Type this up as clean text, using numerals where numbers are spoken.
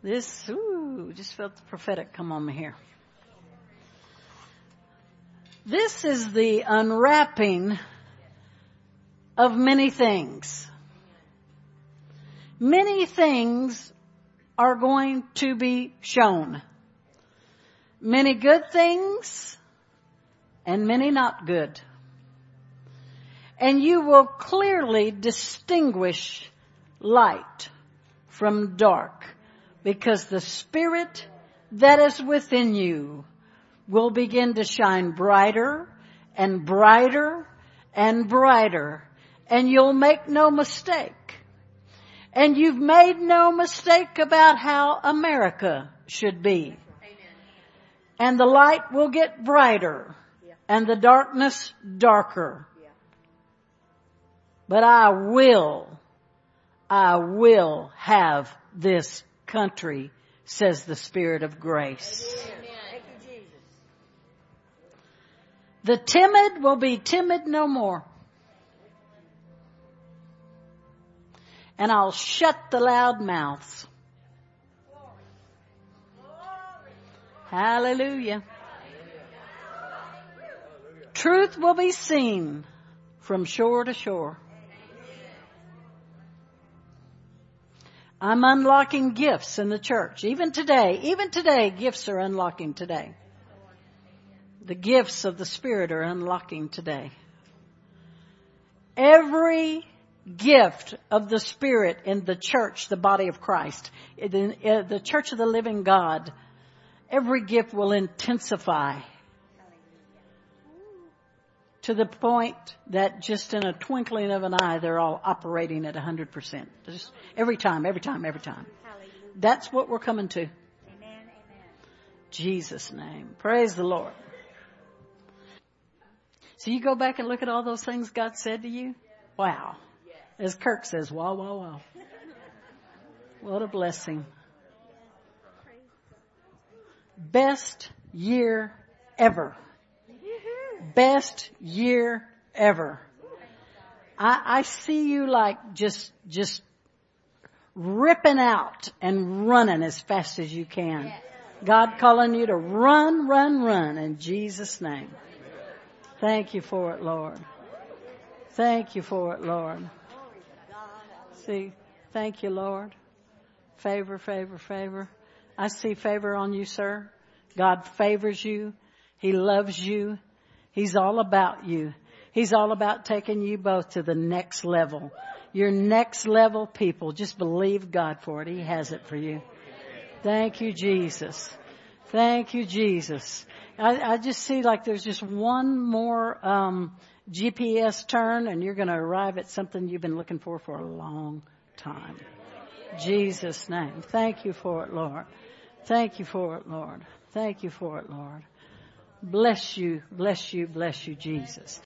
Just felt the prophetic come on me here. This is the unwrapping of many things. Many things are going to be shown. Many good things and many not good. And you will clearly distinguish light from dark, because the Spirit that is within you will begin to shine brighter and brighter and brighter. And you'll make no mistake. And you've made no mistake about how America should be. And the light will get brighter and the darkness darker. But I will have this country, says the Spirit of grace. The timid will be timid no more. And I'll shut the loud mouths. Hallelujah. Truth will be seen from shore to shore. I'm unlocking gifts in the church. Even today, gifts are unlocking today. The gifts of the Spirit are unlocking today. Every gift of the Spirit in the church, the body of Christ, in the church of the living God, every gift will intensify to the point that just in a twinkling of an eye, they're all operating at 100%. Just every time. That's what we're coming to. Amen. Jesus' name. Praise the Lord. So you go back and look at all those things God said to you. Wow. As Kirk says, wow, wow, wow. What a blessing. Best year ever. Best year ever. I see you like just ripping out and running as fast as you can. God calling you to run in Jesus' name. Thank you for it, Lord. Thank you for it, Lord. See, thank you, Lord. Favor. I see favor on you, sir. God favors you. He loves you. He's all about you. He's all about taking you both to the next level. Your next level people. Just believe God for it. He has it for you. Thank you, Jesus. Thank you, Jesus. I just see like there's just one more GPS turn and you're going to arrive at something you've been looking for a long time. Jesus' name. Thank you for it, Lord. Thank you for it, Lord. Thank you for it, Lord. Bless you, Jesus.